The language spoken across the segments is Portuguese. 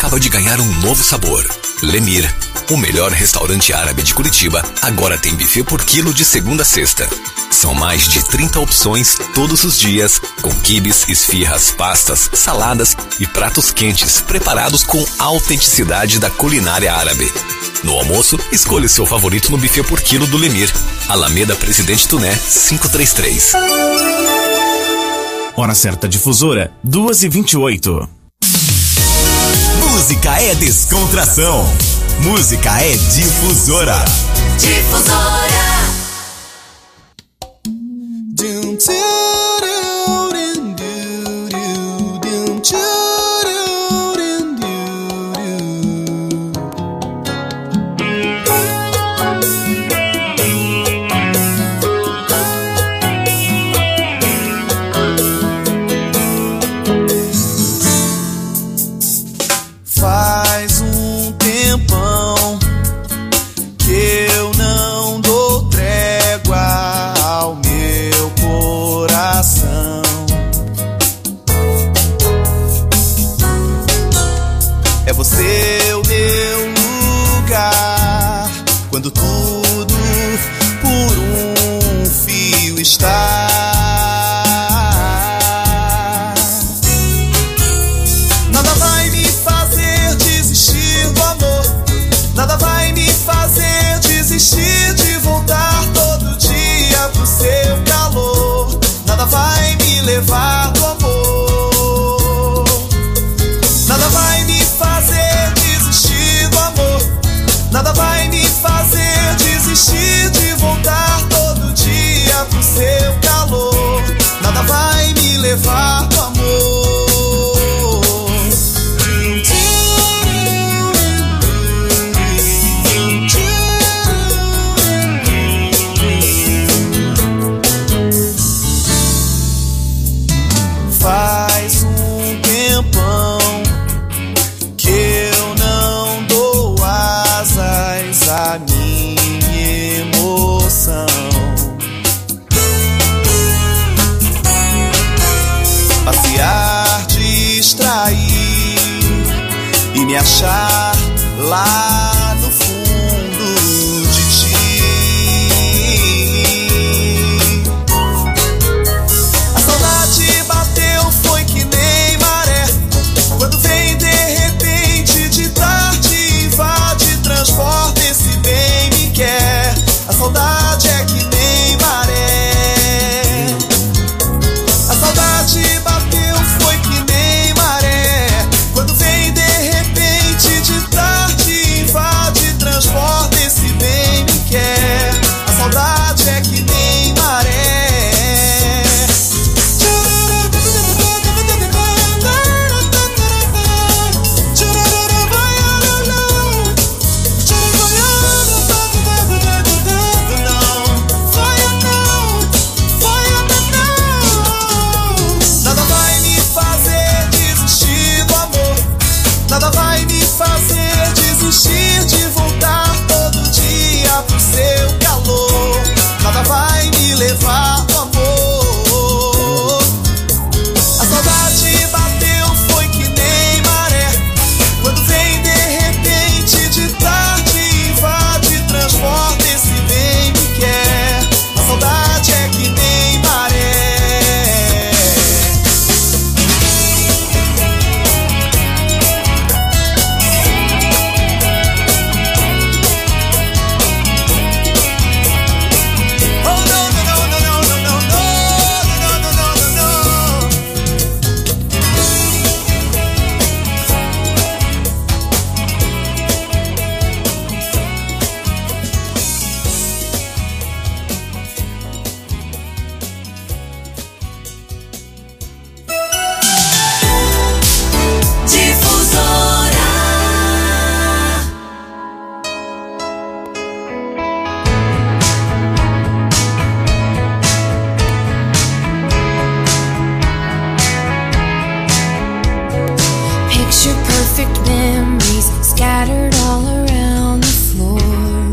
acaba de ganhar um novo sabor. Lemir, o melhor restaurante árabe de Curitiba, agora tem buffet por quilo de segunda a sexta. São mais de 30 opções todos os dias, com quibes, esfirras, pastas, saladas e pratos quentes preparados com a autenticidade da culinária árabe. No almoço, escolha seu favorito no buffet por quilo do Lemir, Alameda Presidente Tuné, 533. Hora certa difusora, 2h28. Música é descontração. Música é difusora. Difusora. Faz um tempão que eu não dou trégua ao meu coração. É você o meu lugar quando tudo por um fio está. Nada vai me fazer desistir do amor. Nada vai me fazer desistir de voltar todo dia pro seu calor. Nada vai me levar do amor. Nada vai me fazer desistir do amor. Nada vai me fazer desistir de voltar todo dia pro seu calor. Nada vai me levar do amor. Faz um tempão que eu não dou asas à minha emoção. Passear, distrair e me achar lá no fundo de ti. A saudade bateu, foi que nem maré. Quando vem de repente, de tarde, invade, transporta, esse bem me quer. A saudade é que nem maré. A saudade bateu, foi que nem maré. Quando vem de repente, de tarde, invade, transporta, esse bem me quer. A saudade é que nem maré. Nada vai me fazer desistir do amor. Nada vai me fazer desistir de voltar todo dia pro seu calor. Nada vai me levar do amor. A saudade bateu, foi que nem maré. Quando vem de repente, de tarde, invade, transporta, esse bem me quer. A saudade é que nem maré. Oh no no no no no no no no no no no no. Difusora. Picture perfect memories scattered all around the floor.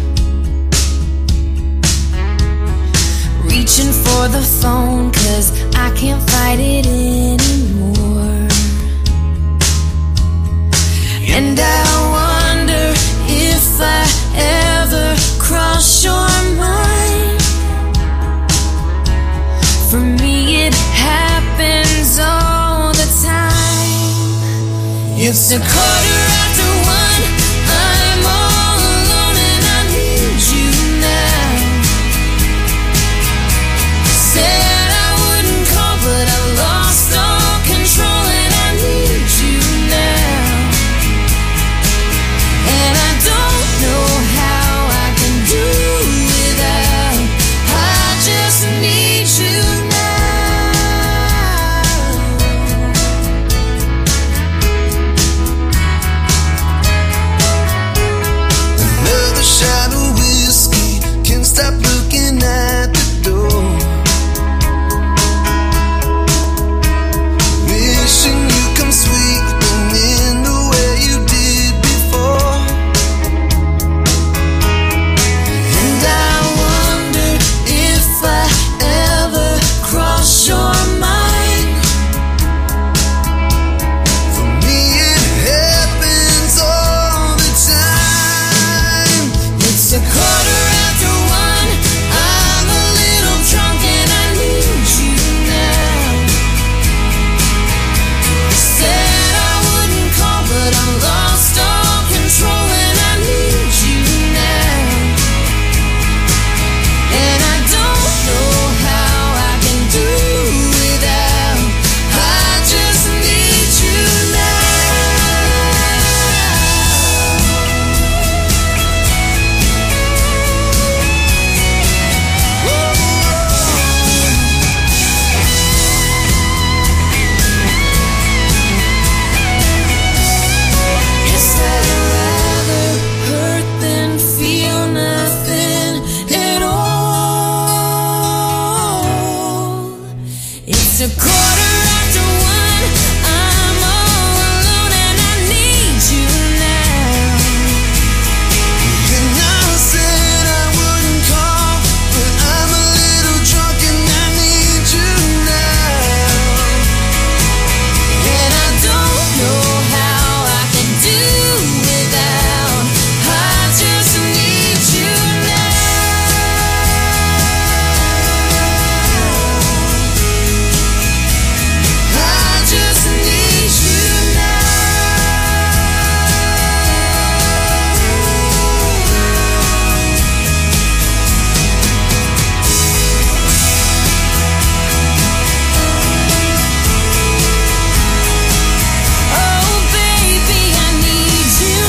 Reaching for the phone 'cause I can't fight it anymore. And I wonder if I ever cross your mind. For me it happens all the time. It's a 1:15. I'm all alone and I need you now. Said I wouldn't call but I lost all control and I need you now. And I don't know how I can do without. I just need you now. Another shot of whiskey, can't stop looking at the door. Wishing you come sweeping in the way you did before. And I wonder if I ever cross your mind. For me it happens all the time. It's a 1:15. I'm a little drunk and I need you now. Said I wouldn't call but I lost all control and I need you now. And I don't know how I can do without. I just need you Guess I'd rather hurt than feel nothing at all. It's a 1:15. I'm all alone and I need you now. And I said I wouldn't call, but I'm a little drunk and I need you now. And I don't know how I can do without. I just need you now. I just need you now. Oh baby, I need you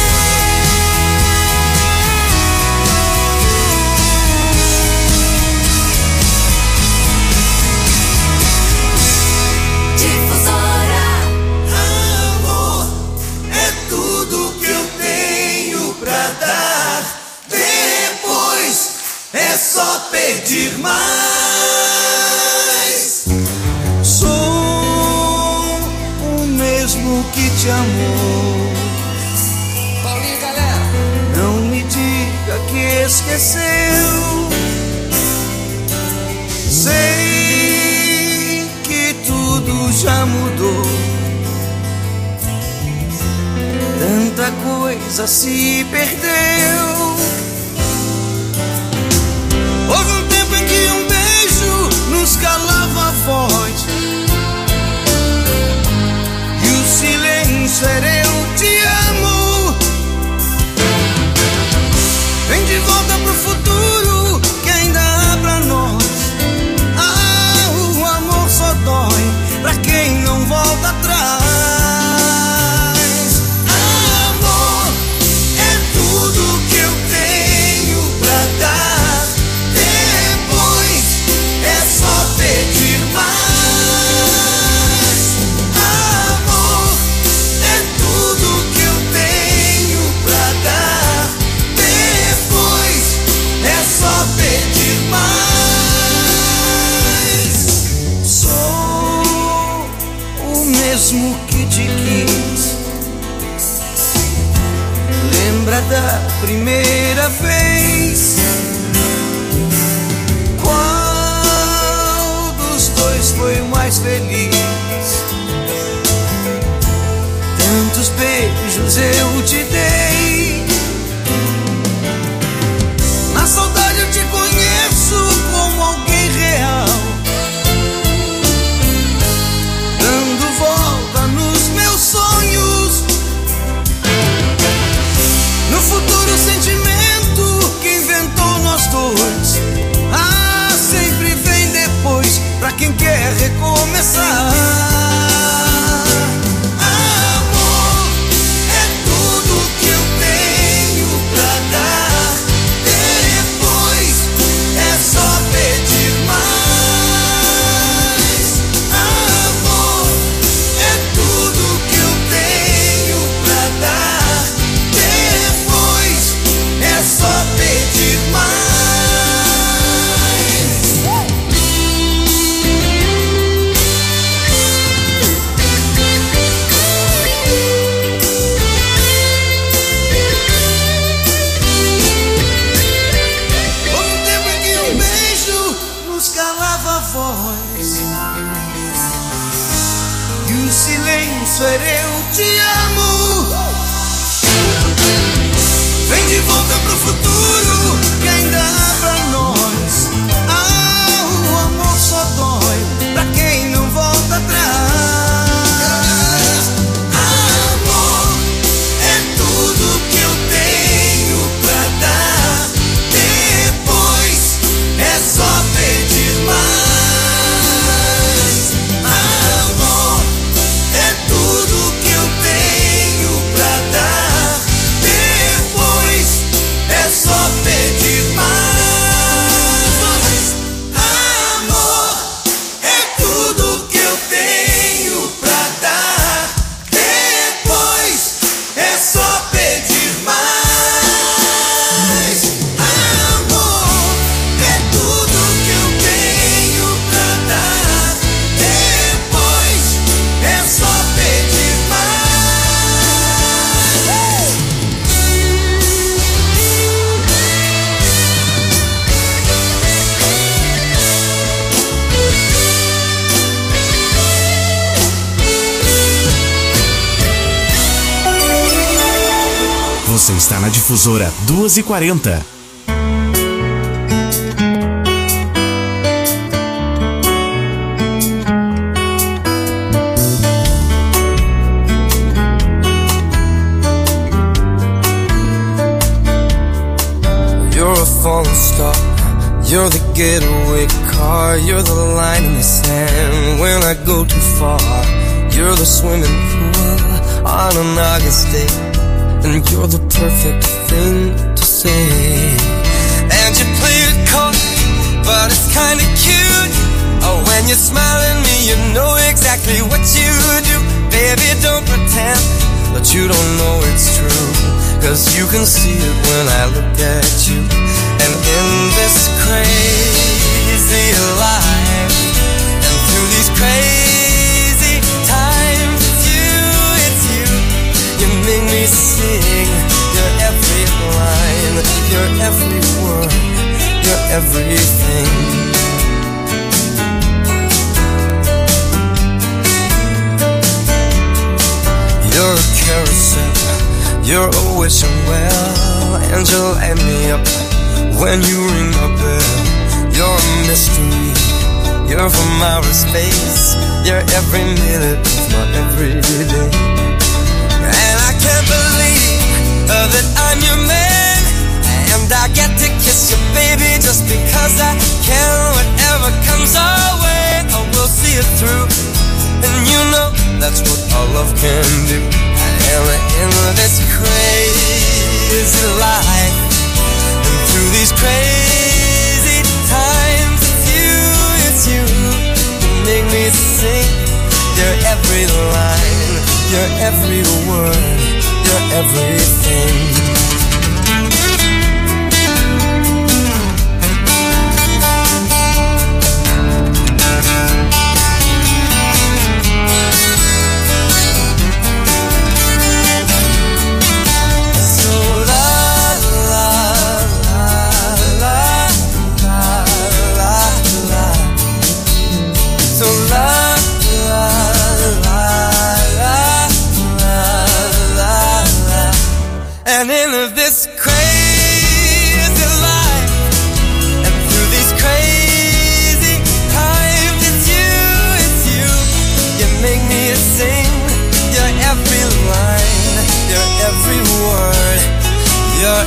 Amor é tudo que eu tenho pra dar. Depois é só pedir mais. Sou o mesmo que te amou. Paulinho, galera. Não me diga que esqueceu. Sei que tudo já mudou. Tanta coisa se perdeu. Houve um tempo em que um beijo nos calava a voz. E o silêncio era eu te amo. Vem de volta pro futuro que ainda há pra nós. Ah, o amor só dói pra quem não volta atrás. Amor é tudo que eu tenho pra dar. Depois é só pedir mais. Amor é tudo que eu tenho pra dar. Depois é só pedir mais. Sou o mesmo que te quis. Lembra da primeira vez? Qual dos dois foi mais feliz? Tantos beijos pro futuro que ainda há pra nós. Ah, o amor só dói pra quem não volta atrás. Amor é tudo que eu tenho pra dar. Depois é só pedir mais. Amor é tudo que eu tenho pra dar. Depois é só pedir mais. Amor é tudo que eu tenho pra dar. Depois é só pedir mais. Amor é tudo que eu tenho pra dar. Depois é só pedir mais. Você está na Difusora 2h40. You're a falling star. You're the getaway car. You're the line in the sand when I go too far. You're the swimming pool on an August day, and you're the perfect thing to say. And you play it coy, but it's kinda cute. Oh, when you smile at me, you know exactly what you do. Baby, don't pretend that you don't know it's true, 'cause you can see it when I look at you. And in this crazy life, and through these crazy times, it's you, you make me sing. You're every line, you're every word, you're everything. You're a carousel, you're a wishing well, and you light me up when you ring my bell. You're a mystery, you're from outer space, you're every minute of my everyday. And I can't believe that I'm your man, and I get to kiss you, baby, just because I can. Whatever comes our way, I will see it through, and you know that's what our love can do. And in this crazy life, and through these crazy times, it's you, you make me sing. You're every line, you're every word, you're everything. And in this crazy life, and through these crazy times, it's you, you make me sing. You're every line, you're every word, you're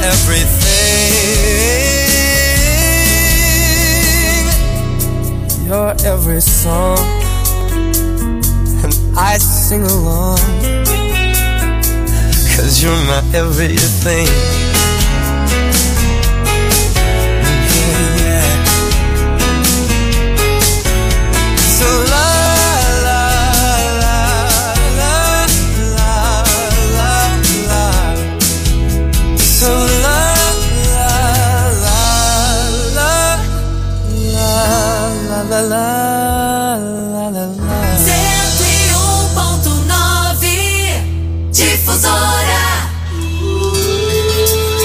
everything. You're every song, and I sing along, 'cause you're my everything. Yeah. So la la la la la la la. So la la la la la la la la la. 101.9 Difusora.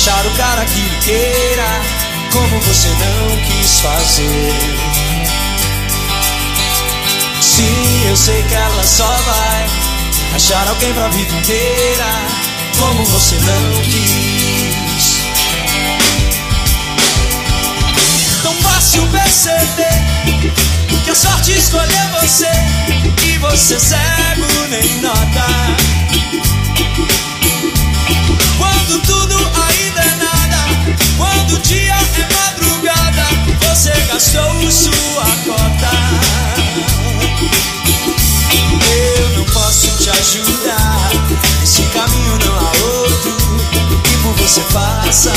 achar o cara que lhe queira como você não quis fazer. Sim, eu sei que ela só vai achar alguém pra vida inteira como você não quis. Tão fácil perceber que a sorte escolheu você e você cego nem nota. Quando tudo ainda é nada, quando o dia é madrugada, você gastou sua cota. Eu não posso te ajudar, esse caminho não há outro que por você faça.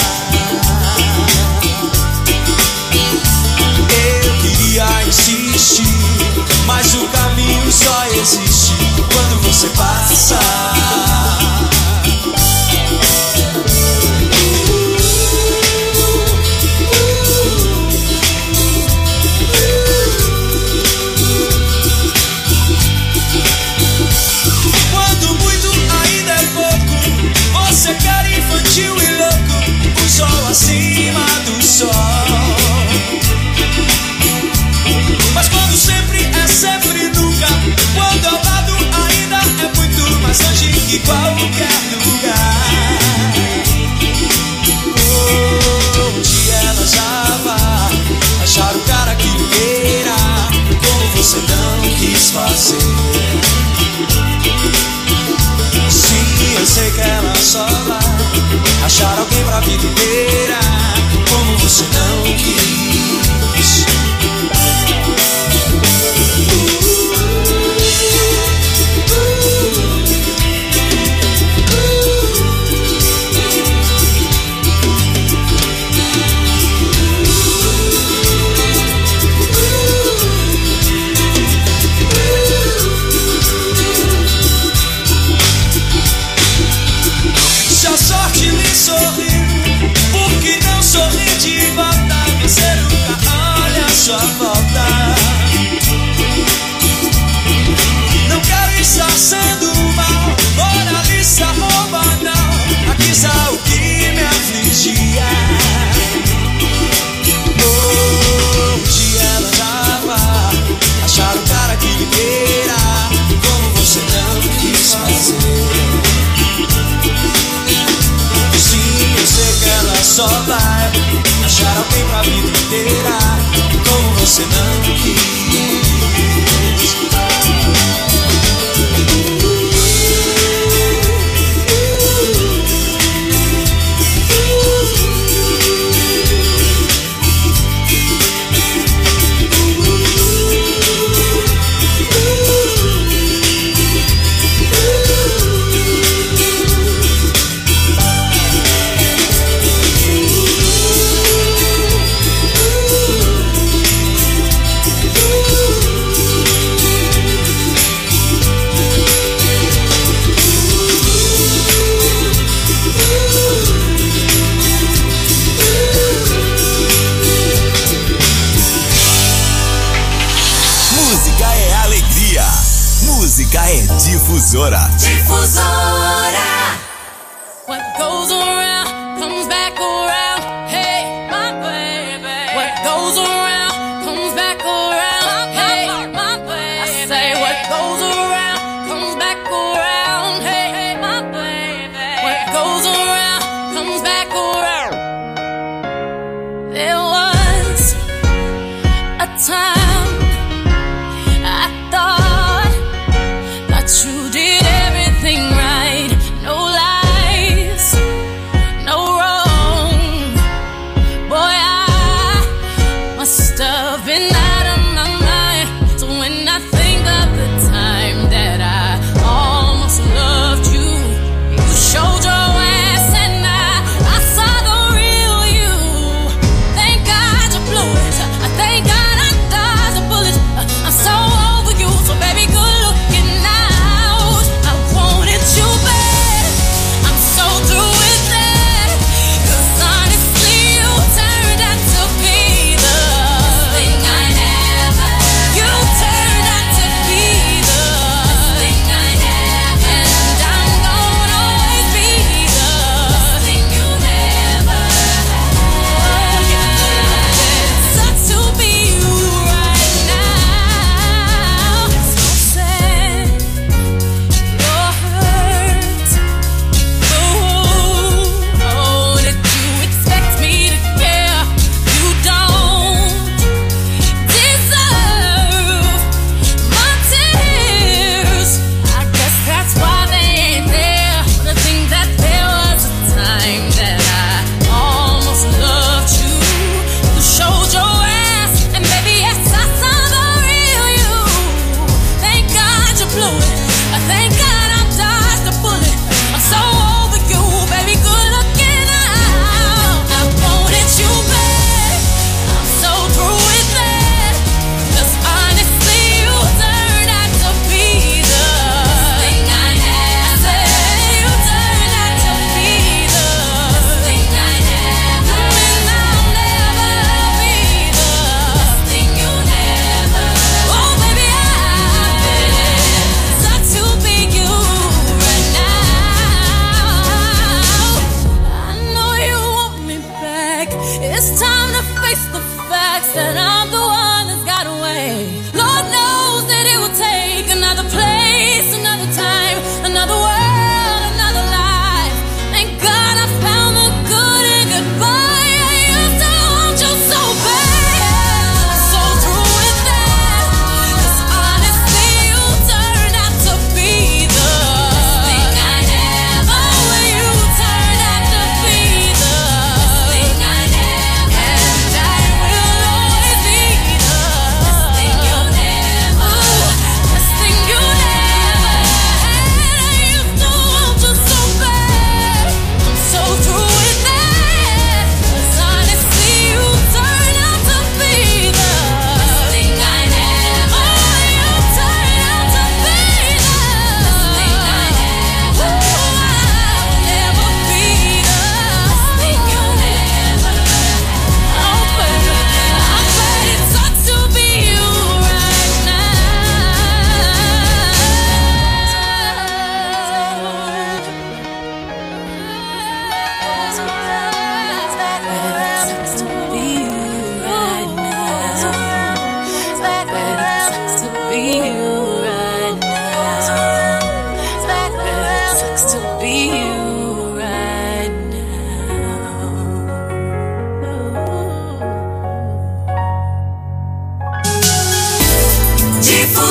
Eu queria insistir, mas o caminho só existe quando você passa. Quando muito ainda é pouco, você quer infantil e louco, o sol acima do sol. Mas quando sempre é sempre nunca, quando ao lado ainda é muito mais longe que qualquer lugar. Onde ela já vai achar o cara que lhe queira como você não quis fazer. Sim, eu sei que ela só vai achar alguém pra vida inteira como você não quis. Se a sorte lhe sorriu, por que não sorrir de volta? Você nunca olha a sua volta. Não quero estar sendo mal, moralista ou banal, aqui está o que me afligia. Hoje ela já vai achar o cara que lhe queira como você não quis fazer. Sim, eu sei que ela só vai achar alguém pra vida inteira como você não quis. Música é alegria. Música é difusora. Difusora. What goes around comes back around. Hey, my baby. What goes around comes back around. Hey, my baby. I say what goes around comes back around. Hey, my baby. What goes around comes back around. There was a time I thought that you did everything right. No lies,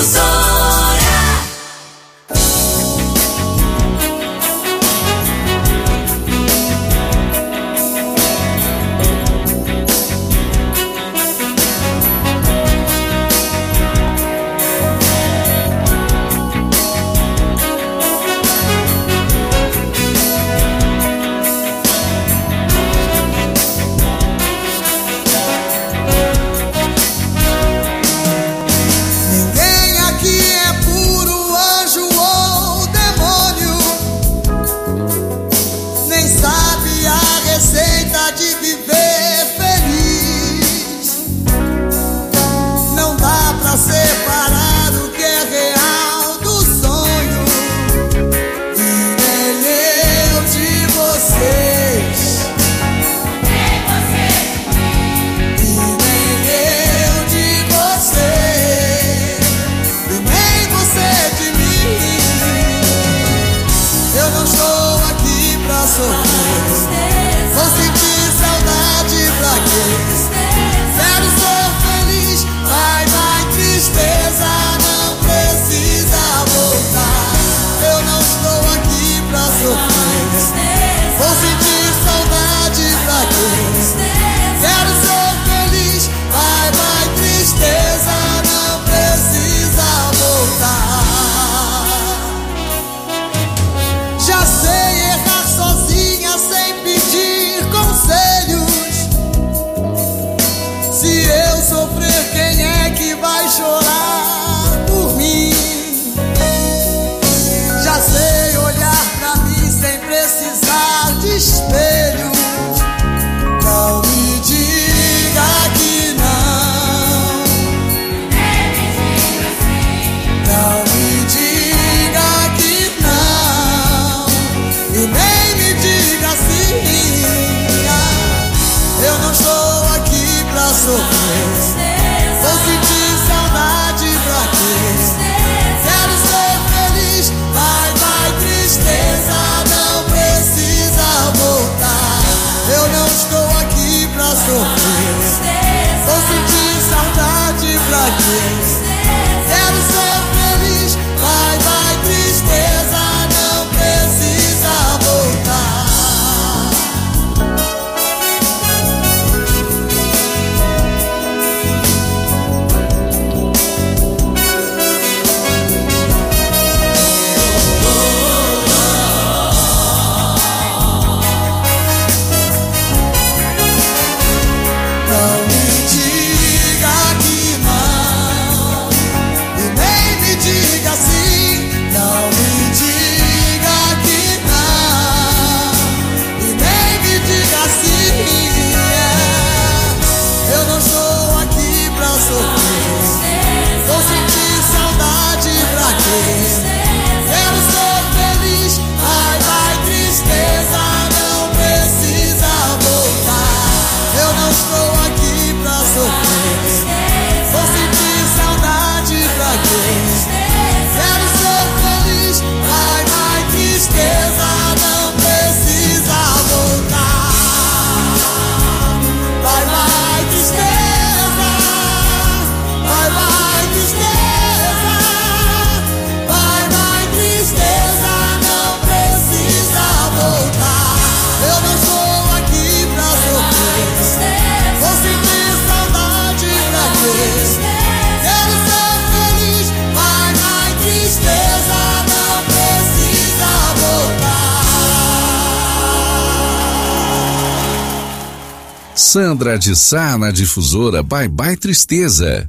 Sandra de Sá na Difusora Bye Bye Tristeza.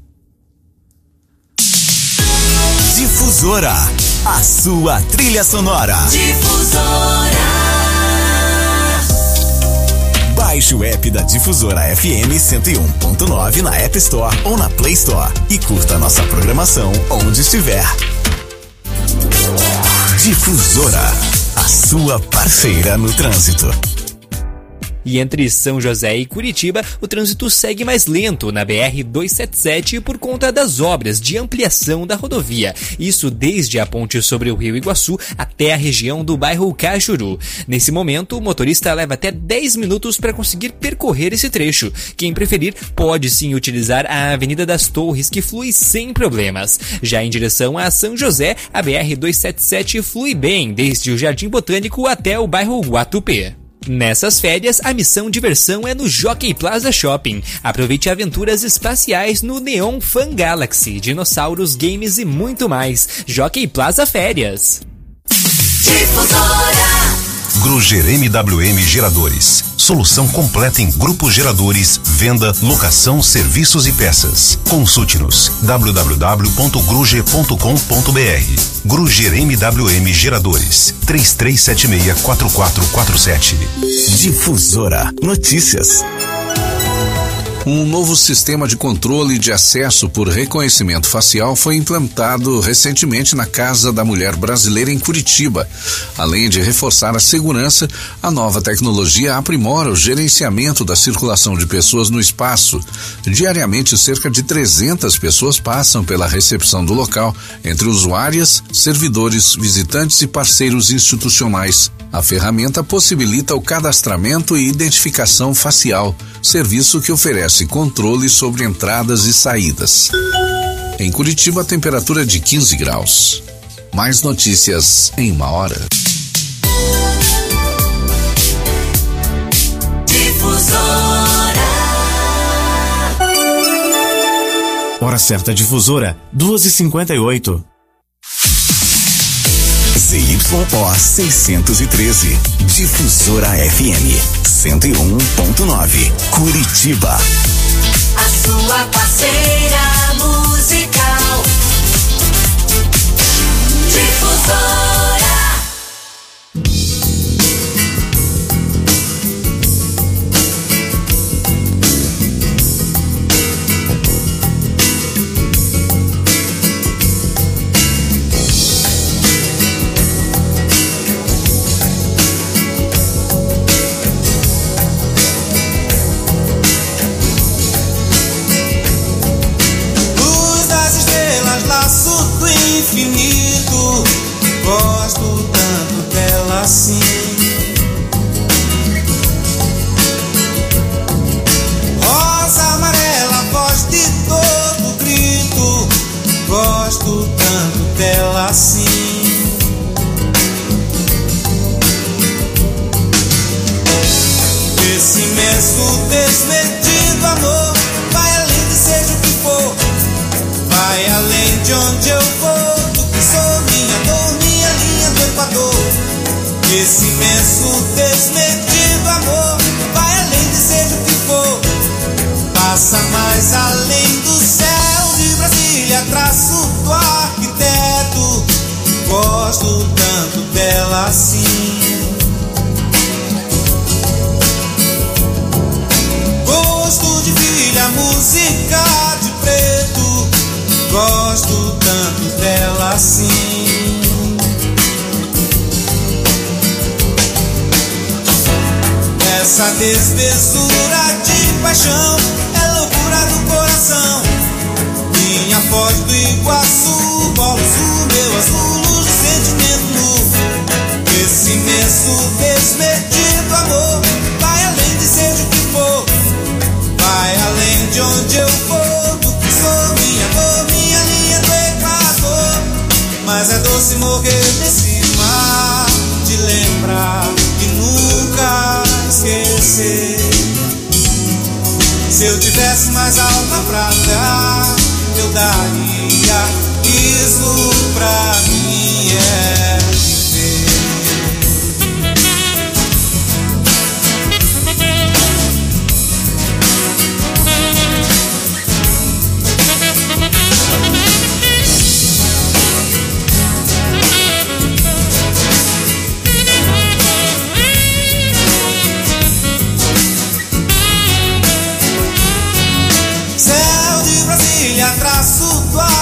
Difusora, a sua trilha sonora. Difusora. Baixe o app da Difusora FM 101.9 na App Store ou na Play Store e curta nossa programação onde estiver. Difusora, a sua parceira no trânsito. E entre São José e Curitiba, o trânsito segue mais lento na BR-277 por conta das obras de ampliação da rodovia. Isso desde a ponte sobre o Rio Iguaçu até a região do bairro Cajuru. Nesse momento, o motorista leva até 10 minutos para conseguir percorrer esse trecho. Quem preferir pode sim utilizar a Avenida das Torres, que flui sem problemas. Já em direção a São José, a BR-277 flui bem, desde o Jardim Botânico até o bairro Guatupê. Nessas férias, a missão diversão é no Jockey Plaza Shopping. Aproveite aventuras espaciais no Neon Fun Galaxy, dinossauros, games e muito mais. Jockey Plaza Férias. Gruger MWM Geradores. Solução completa em grupos geradores, venda, locação, serviços e peças. Consulte-nos www.gruger.com.br. Gruger MWM Geradores. 3376-4447. Difusora Notícias. Um novo sistema de controle de acesso por reconhecimento facial foi implantado recentemente na Casa da Mulher Brasileira em Curitiba. Além de reforçar a segurança, a nova tecnologia aprimora o gerenciamento da circulação de pessoas no espaço. Diariamente, cerca de 300 pessoas passam pela recepção do local, entre usuárias, servidores, visitantes e parceiros institucionais. A ferramenta possibilita o cadastramento e identificação facial, serviço que oferece controle sobre entradas e saídas. Em Curitiba, a temperatura é de 15 graus. Mais notícias em 1 hora. Hora certa Difusora, 2h58. ZYO 613, Difusora FM 101.9, Curitiba. A sua parceira musical. Difusora. Gosto tanto dela assim. Rosa, amarela, voz de todo grito. Gosto tanto dela assim. Esse imenso desmedido amor vai além de seja o que for, vai além de onde eu vou, do que sou, minha dor, minha linha do Equador. Esse imenso desmedido amor vai além de seja o que for, passa mais além do céu de Brasília, traço do arquiteto. Gosto tanto dela assim. Gosto de filha, música de preto. Gosto tanto dela assim. Essa desmesura de paixão é loucura do coração. Minha foz do Iguaçu, bolos o meu azul, luz de sentimento nu. Esse imenso desmedido amor vai além de seja o que for, vai além de onde eu vou, do que sou, minha dor, minha linha do Equador. Mas é doce morrer nesse mar, te lembrar e nunca esquecer. Se eu tivesse mais alma pra dar, eu daria. Isso pra mim é viver. Traço do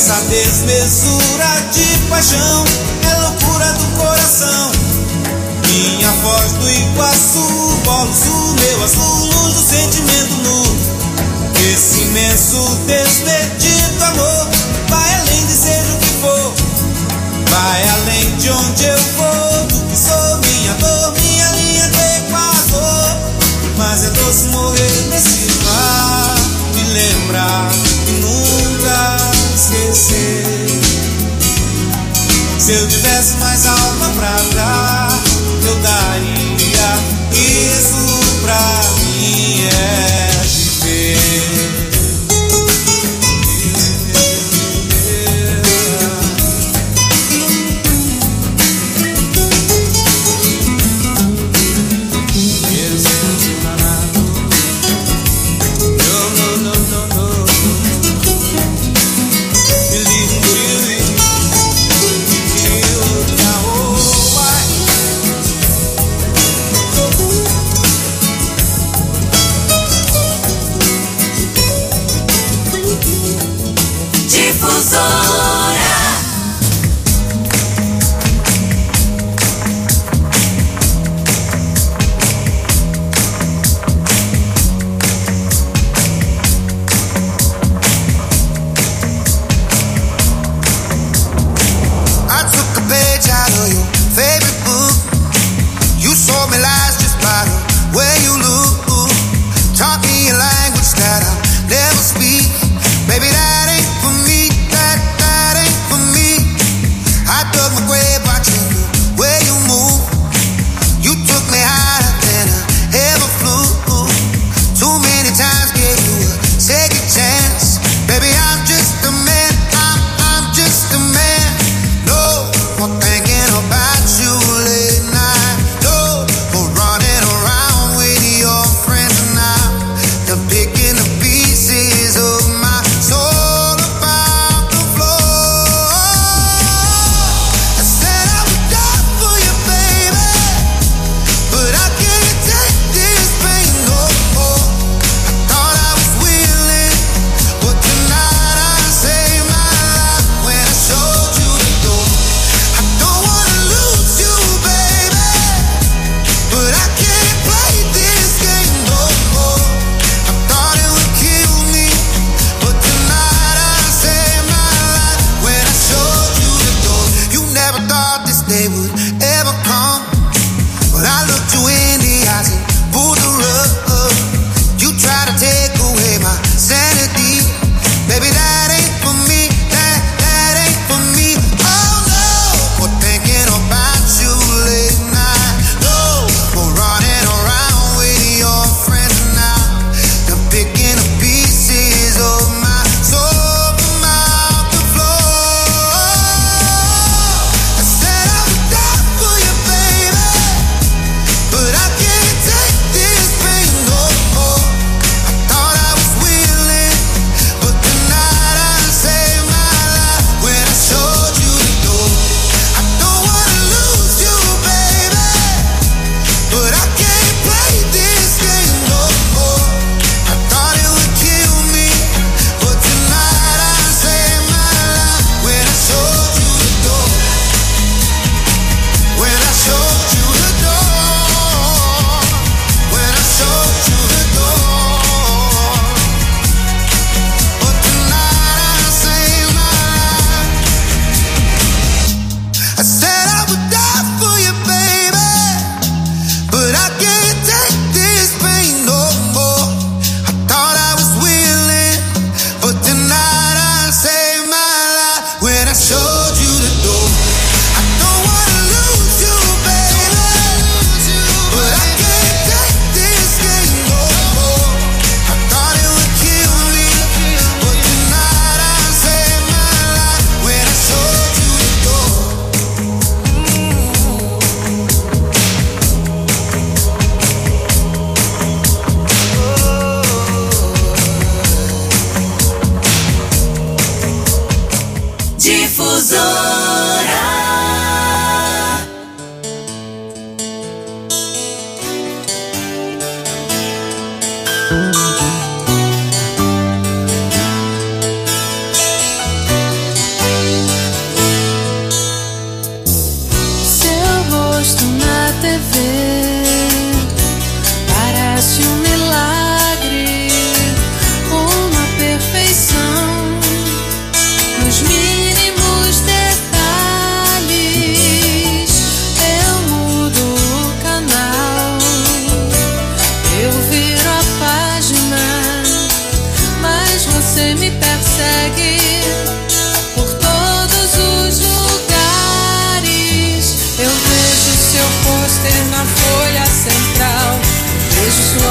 Essa desmesura de paixão é loucura do coração. Minha voz do Iguaçu, polo sul, meu azul, luz do sentimento nu. Esse imenso despedido amor vai além de seja o que for, vai além de onde eu vou, do que sou, minha dor, minha linha do Equador. Mas é doce morrer nesse mar, me lembrar e nunca esquecer. Se eu tivesse mais alma pra dar, eu daria. Isso pra mim é viver.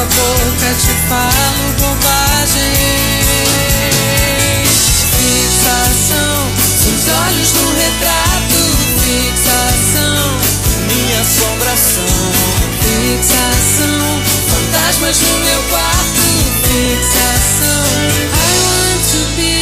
boca te falo bobagem. Fixação, seus olhos no retrato. Fixação, minha assombração. fixação, fantasmas no meu quarto. Fixação, I want to be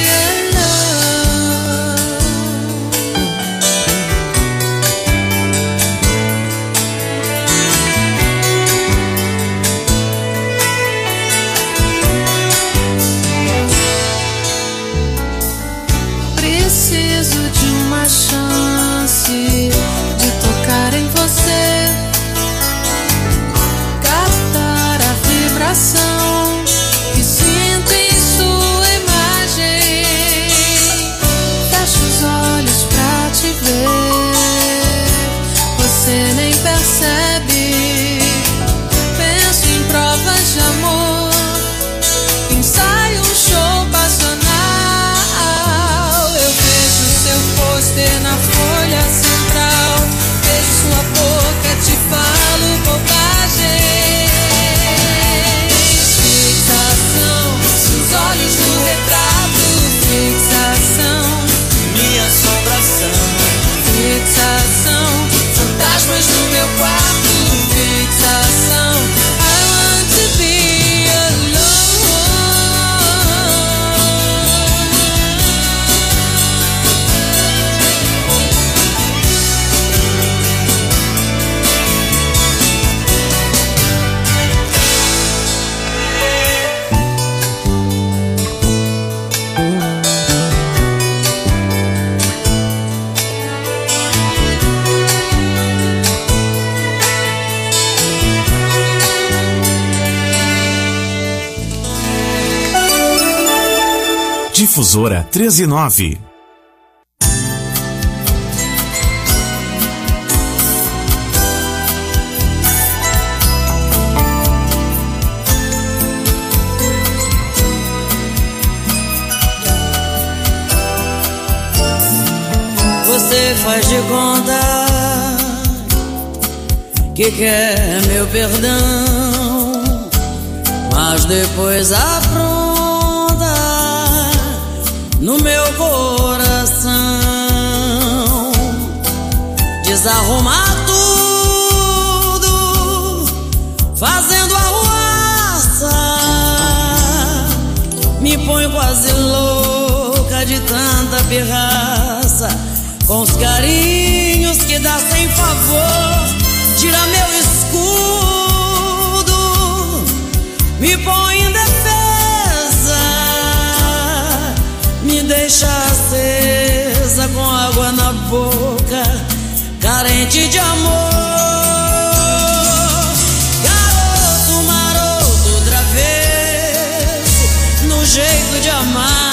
preciso de uma chance de tocar em você, captar a vibração que sinto em sua imagem. Fecho os olhos pra te ver, você nem percebe. Penso em provas de amor, ensaio um show passional. Eu vejo seu pôster na folha central, vejo sua boca, te falo bobagem. Fixação, seus olhos no retrato. Fixação, minha assombração. fixação, fantasmas no meu quarto. Fixação, I want to be Difusora 139. Você faz de conta que quer meu perdão, mas depois apronta no meu coração, desarrumar tudo, fazendo arruaça. Me põe quase louca de tanta pirraça, com os carinhos que dá sem favor. Tira meu escudo, me põe em defesa, me deixa acesa com água na boca, carente de amor. Garoto maroto, travesso, no jeito de amar.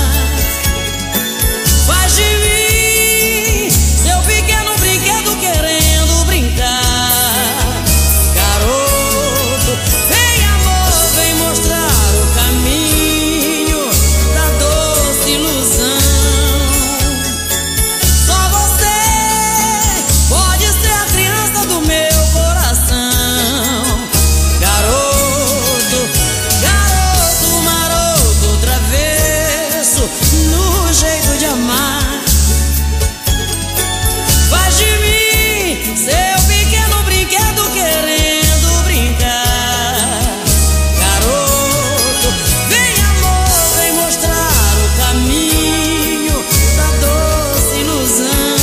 Faz de mim seu pequeno brinquedo querendo brincar. Garoto, vem amor, vem mostrar o caminho da doce ilusão. Só você pode ser a criança do meu coração. Garoto, garoto maroto, travesso, no jeito de amar. Faz de mim seu pequeno brinquedo querendo brincar. Garoto, vem amor, vem mostrar o caminho da doce ilusão.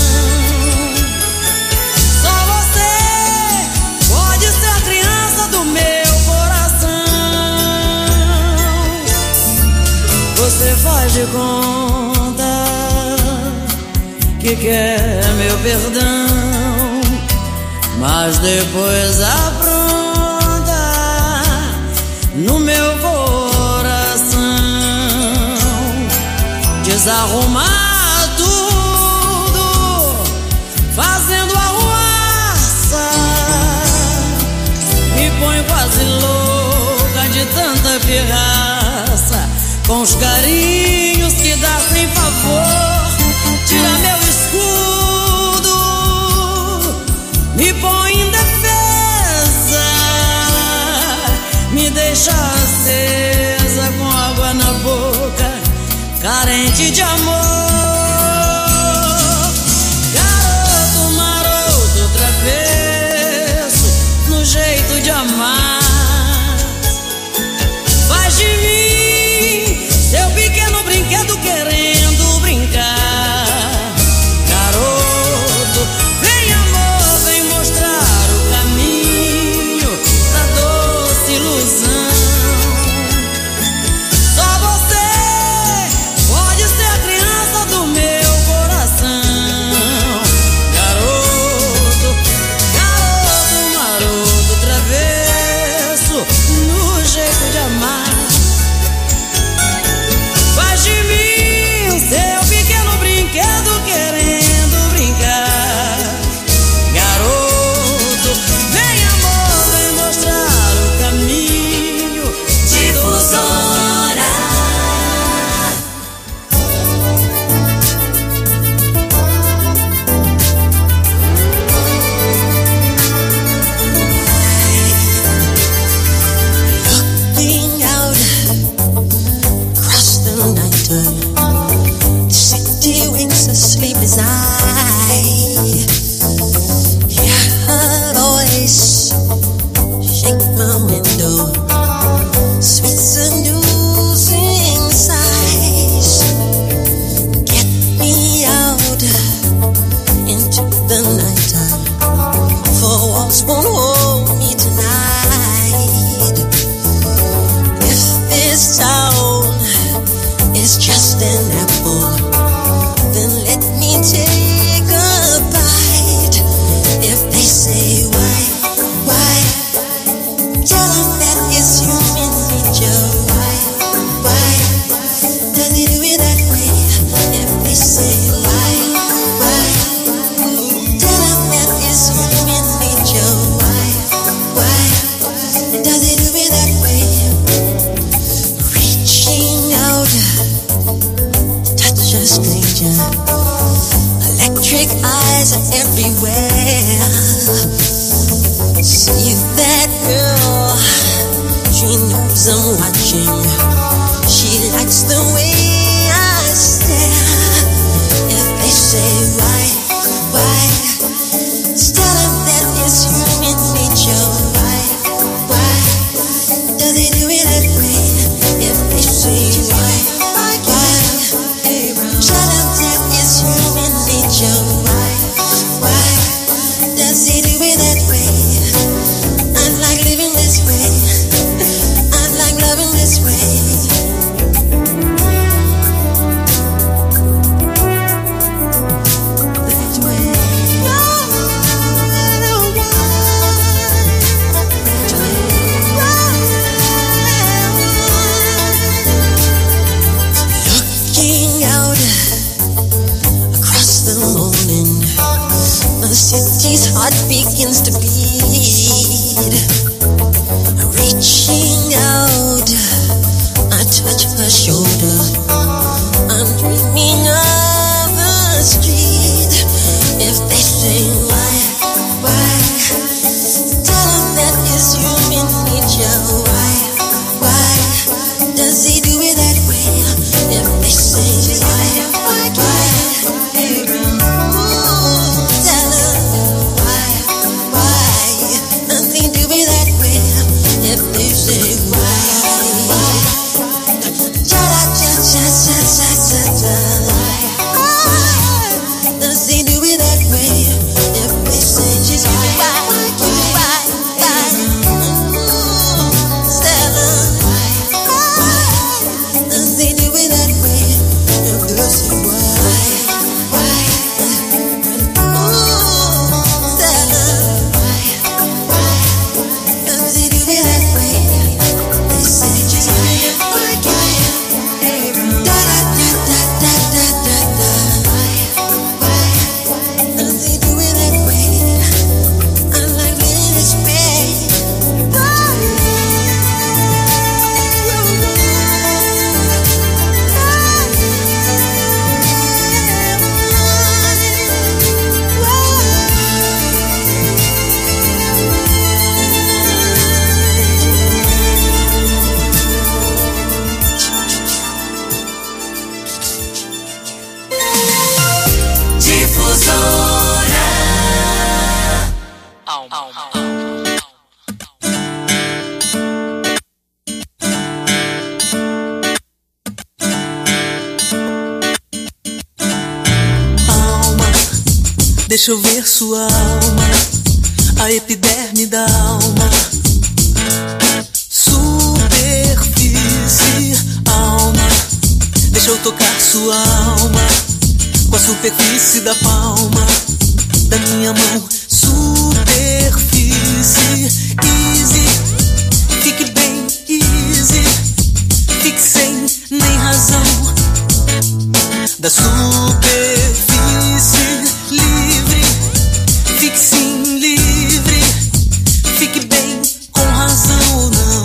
Só você pode ser a criança do meu coração. Você faz de conta que quer meu perdão, mas depois apronta no meu coração, desarrumar tudo, fazendo arruaça. Me põe quase louca de tanta pirraça, com os carinhos que dá sem favor. Tira meu escudo, me põe em defesa, carente de amor. Garoto maroto, travesso, no jeito de amar. Faz de mim seu pequeno brinquedo querendo brincar. Garoto, vem amor, vem mostrar o caminho da doce ilusão. Deixa eu ver sua alma, a epiderme da alma. Superfície, alma. Deixa eu tocar sua alma com a superfície da palma da minha mão. Superfície, easy. Fique bem, easy. Fique sem nem razão. Da superfície livre. Fique sim livre. Fique bem com razão ou não.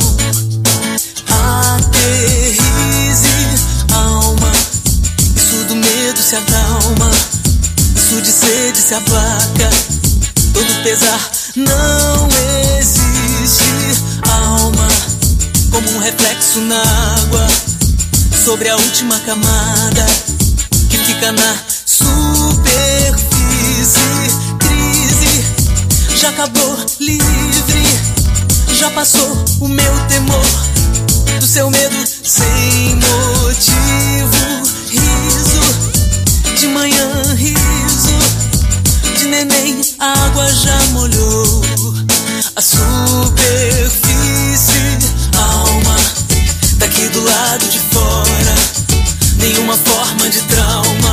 Aterrize, alma. Isso do medo se acalma. Isso de sede se aplaca. Todo pesar não existe, alma. Como um reflexo na água sobre a última camada que fica na superfície. Crise já acabou, livre. Já passou o meu temor do seu medo sem motivo. Riso de manhã, riso de neném, a água já molhou a superfície, alma. Daqui do lado de fora, nenhuma forma de trauma.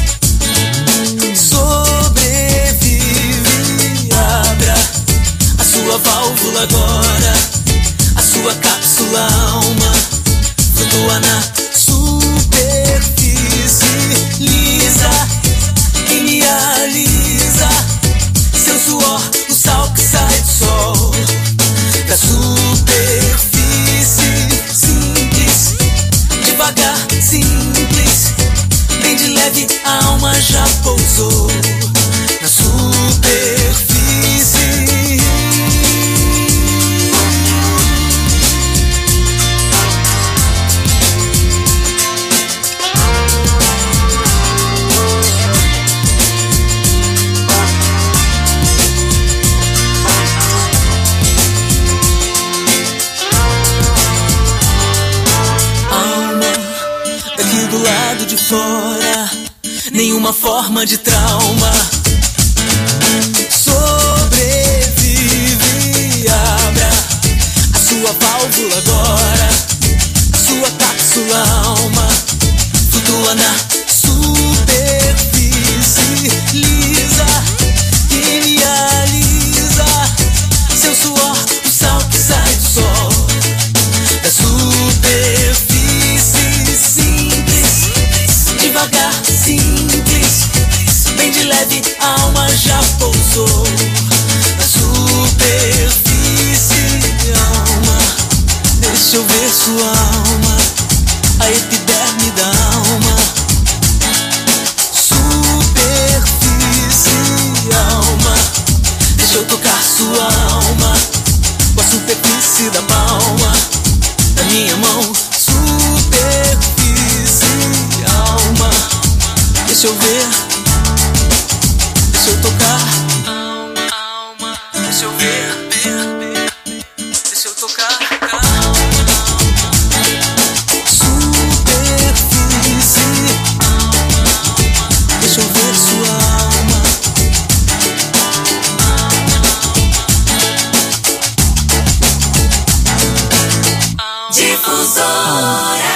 Sobrevive, abra a sua válvula agora, a sua cápsula, alma. Flutua na superfície lisa, quem me alisa. Seu suor, o sal que sai do sol. Da superfície simples, devagar, simples. Bem de leve, a alma já pousou na superfície. Do lado de fora, nenhuma forma de trauma. Sobrevive, abra a sua válvula agora, a sua cápsula, alma. Flutua na superfície lisa, que me alisa. Seu suor, o sal que sai do sol. Da superfície simples, devagar, simples. Bem de leve, a alma já pousou na superfície, alma. Deixa eu ver sua alma, a epiderme da alma. Superfície, alma. Deixa eu tocar sua alma com a superfície da palma da minha mão. Superfície, alma. Deixa eu ver, deixa eu tocar, alma. Deixa eu ver, deixa eu tocar, superfície, deixa eu ver sua alma. Difusora.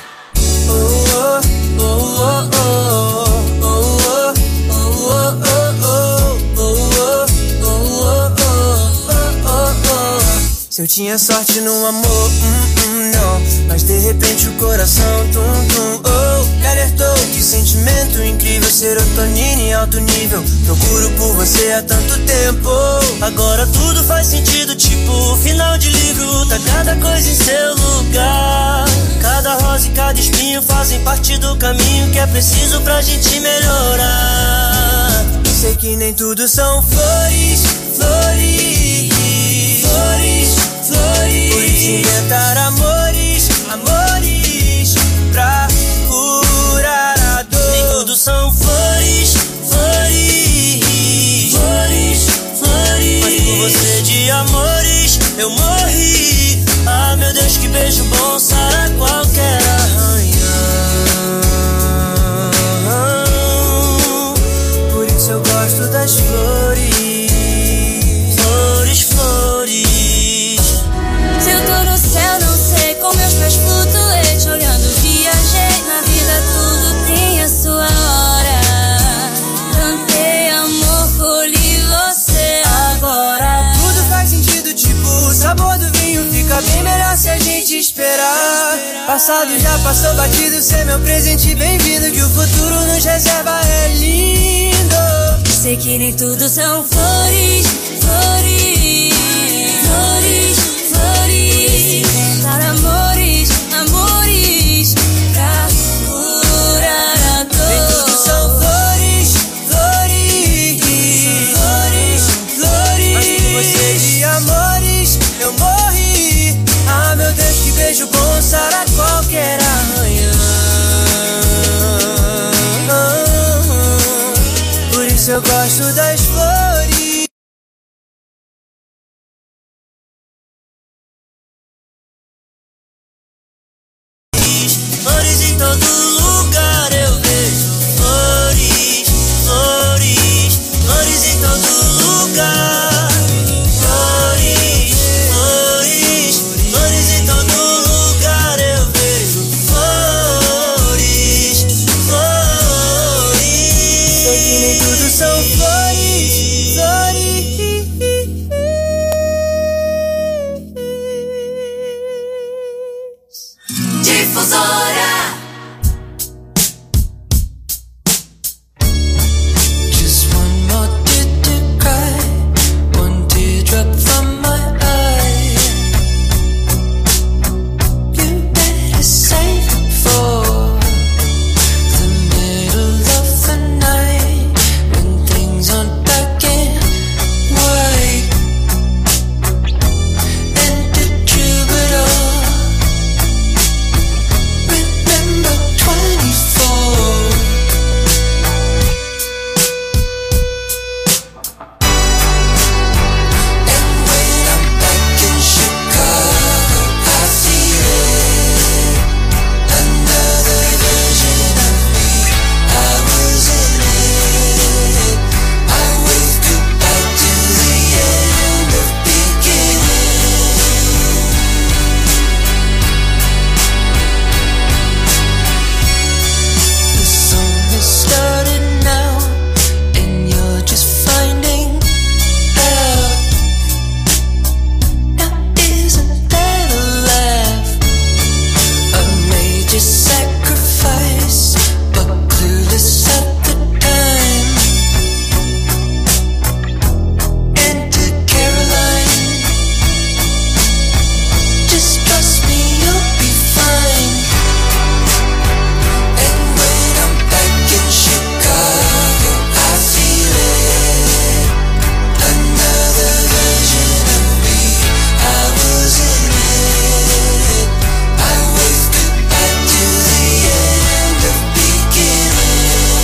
Se eu tinha sorte no amor, não. Mas de repente o coração, oh, me alertou. Que sentimento incrível, serotonina em alto nível. Procuro por você há tanto tempo. Agora tudo faz sentido, tipo final de livro. Tá cada coisa em seu lugar. Cada rosa e cada espinho fazem parte do caminho que é preciso pra gente melhorar. Sei que nem tudo são flores, flores, flores, flores. Por isso inventar amores, amores, pra curar a dor. Nem tudo são flores, flores, flores, flores. Mas por você de amores eu morri. Ah, meu Deus, que beijo bom sara qualquer arranhão. Por isso eu gosto das Passado já passou batido, cê meu presente bem-vindo, que o futuro nos reserva é lindo. Sei que nem tudo são flores, flores, flores, flores. Inventar amores, amores, pra curar a dor. Nem tudo são flores, flores, flores, flores. Mas por você de amores eu morri. Ah, meu Deus, que beijo bom sara qualquer arranhão. Por isso eu gosto das flores. Flores em todo lugar eu vejo. Flores, flores, flores em todo lugar. Flores, flores, flores em todo lugar eu vejo. Flores, flores. Sei que nem tudo são flores, flores. Difusora. Just one more tear to cry, one teardrop from my eye. You better save it for the middle of the night, when things aren't black and white. And the troubadour, remember 24. And when I'm back in Chicago, I feel it. Another version of me, I was in it. I wave goodbye to the end of beginning. The song has started now, and you're just finding out. Now isn't that a laugh? A major sacrifice, but clueless at the time. Enter Caroline. Just trust me, you'll be fine. And when I'm back in Chicago, I feel it. Another version of me, I was in it. I wave goodbye to the end of beginning.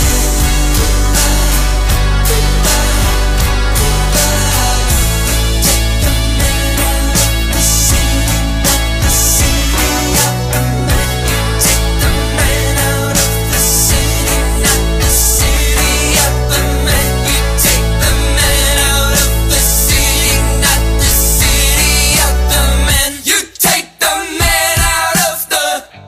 Goodbye, goodbye. Take the man out of the city, not the city of the man. Take the man out of the city, not the city of the man. You take the man out of the city, not the city of the man. You take the man out of the.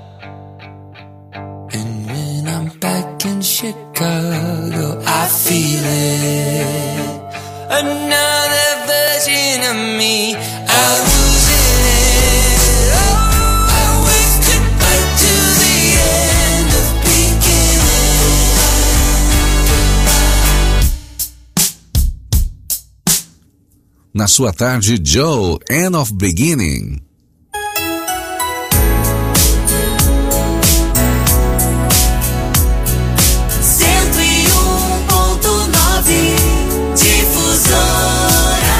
And when I'm back in Chicago, I feel it. Another version of me, I was in it. Oh, I wave goodbye to the end of beginning. Na sua tarde, Joe, End of Beginning. Cento e 1.9 Difusora.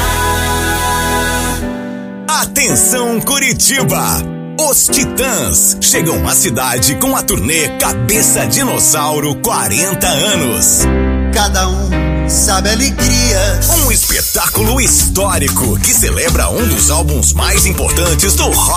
Atenção Curitiba! Os Titãs chegam à cidade com a turnê Cabeça Dinossauro 40 anos. Cada um sabe a alegria. Um espetáculo histórico que celebra um dos álbuns mais importantes do rock